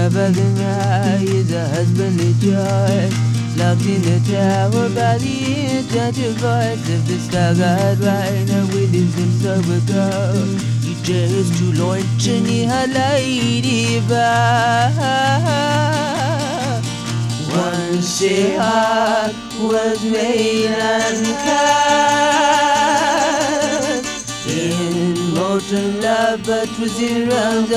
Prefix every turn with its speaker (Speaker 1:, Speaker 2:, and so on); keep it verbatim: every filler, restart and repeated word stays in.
Speaker 1: by the night is a husbandly joy, locked in the tower by the enchanted voice of the star-god right now with his sober girl. You just to launch and you had lady bar. Once a heart was made unkind in molten love, but was in realms